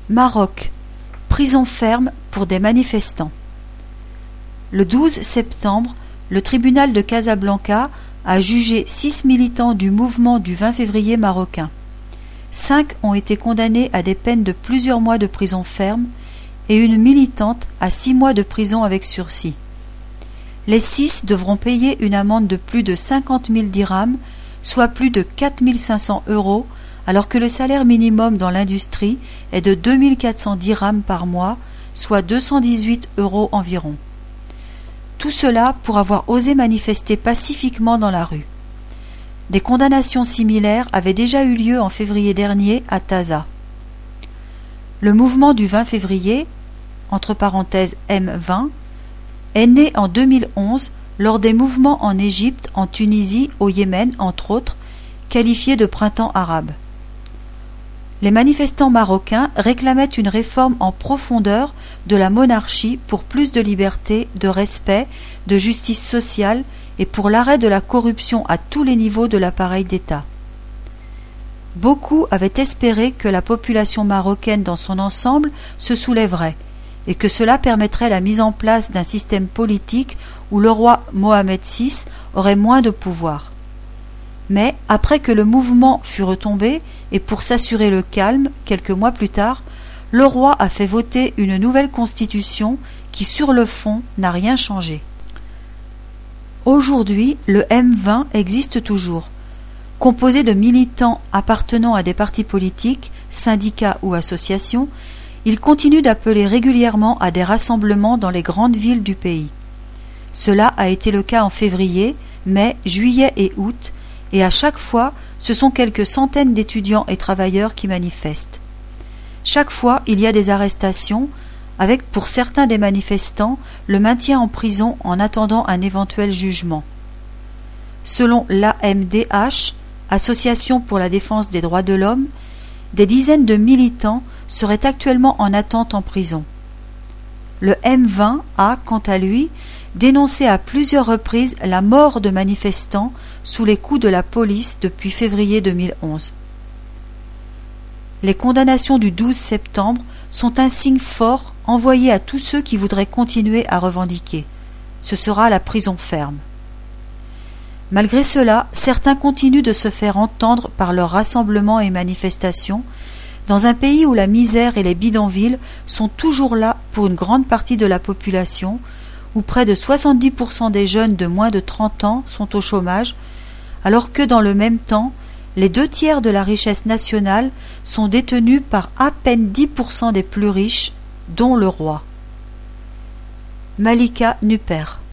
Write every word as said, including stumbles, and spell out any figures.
Maroc. Prison ferme pour des manifestants. Le douze septembre, le tribunal de Casablanca a jugé six militants du mouvement du vingt février marocain. Cinq ont été condamnés à des peines de plusieurs mois de prison ferme et une militante à six mois de prison avec sursis. Les six devront payer une amende de plus de cinquante mille dirhams, soit plus de quatre mille cinq cents euros, alors que le salaire minimum dans l'industrie est de deux mille quatre cents dirhams par mois, soit deux cent dix-huit euros environ. Tout cela pour avoir osé manifester pacifiquement dans la rue. Des condamnations similaires avaient déjà eu lieu en février dernier à Taza. Le mouvement du vingt février, entre parenthèses M vingt, est né en deux mille onze lors des mouvements en Égypte, en Tunisie, au Yémen, entre autres, qualifiés de printemps arabe. Les manifestants marocains réclamaient une réforme en profondeur de la monarchie pour plus de liberté, de respect, de justice sociale et pour l'arrêt de la corruption à tous les niveaux de l'appareil d'État. Beaucoup avaient espéré que la population marocaine dans son ensemble se soulèverait et que cela permettrait la mise en place d'un système politique où le roi Mohamed six aurait moins de pouvoir. Mais, après que le mouvement fut retombé, et pour s'assurer le calme, quelques mois plus tard, le roi a fait voter une nouvelle constitution qui, sur le fond, n'a rien changé. Aujourd'hui, le M vingt existe toujours. Composé de militants appartenant à des partis politiques, syndicats ou associations, il continue d'appeler régulièrement à des rassemblements dans les grandes villes du pays. Cela a été le cas en février, mai, juillet et août, et à chaque fois, ce sont quelques centaines d'étudiants et travailleurs qui manifestent. Chaque fois, il y a des arrestations, avec pour certains des manifestants le maintien en prison en attendant un éventuel jugement. Selon l'A M D H, Association pour la défense des droits de l'homme, des dizaines de militants seraient actuellement en attente en prison. Le M vingt a, quant à lui, dénoncé à plusieurs reprises la mort de manifestants sous les coups de la police depuis février deux mille onze. Les condamnations du douze septembre sont un signe fort envoyé à tous ceux qui voudraient continuer à revendiquer. Ce sera la prison ferme. Malgré cela, certains continuent de se faire entendre par leurs rassemblements et manifestations, dans un pays où la misère et les bidonvilles sont toujours là pour une grande partie de la population, où près de soixante-dix pour cent des jeunes de moins de trente ans sont au chômage, alors que dans le même temps, les deux tiers de la richesse nationale sont détenus par à peine dix pour cent des plus riches, dont le roi. Malika Nuper.